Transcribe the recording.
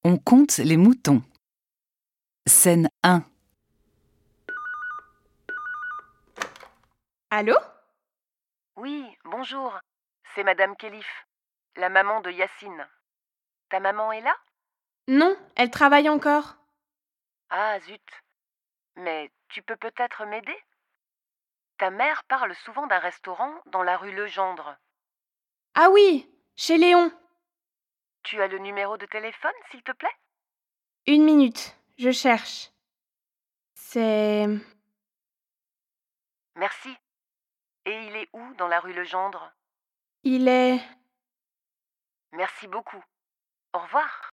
On compte les moutons. Scène 1. Allô? Oui, bonjour. C'est Madame Kélif, la maman de Yacine. Ta maman est là? Non, elle travaille encore. Ah zut. Mais tu peux peut-être m'aider? Ta mère parle souvent d'un restaurant dans la rue Legendre. Ah oui, chez Léon. Tu as le numéro de téléphone, s'il te plaît? 1 minute, je cherche. C'est... Merci. Et il est où dans la rue Legendre? Il est... Merci beaucoup. Au revoir.